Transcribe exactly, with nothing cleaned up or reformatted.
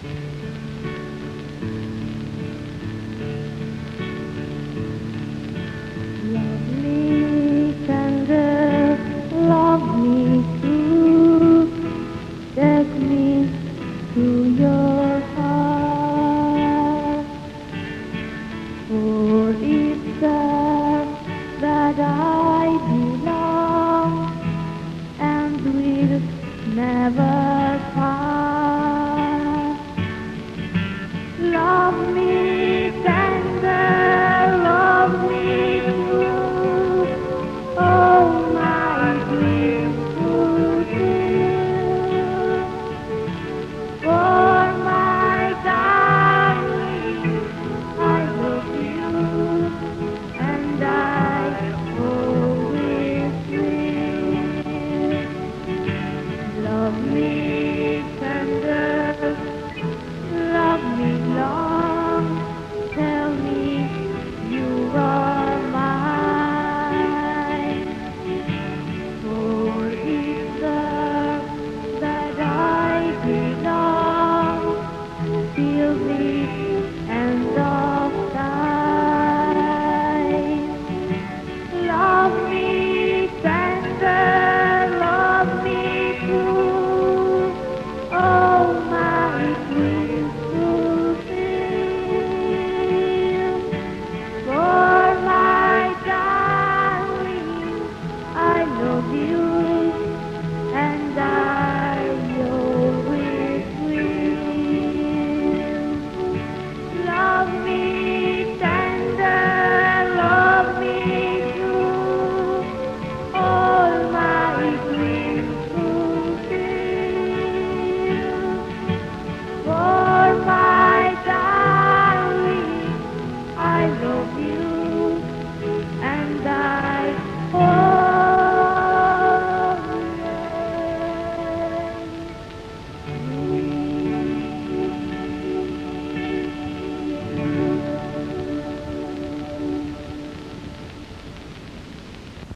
Love me tender, love me true, take me to your heart. For it's there that I belong and will never part. Love me tender, love me true, oh my beautiful dear. For my darling, I love you, and I always will. Love me tender, love me long, tell me you are mine. For it's there that I belong till the end of time. Love me tender, love me true, oh my beautiful dear. For my darling, I love you, and I always will. Love me tender, love me true, all my beautiful dear. For my darling, I love you.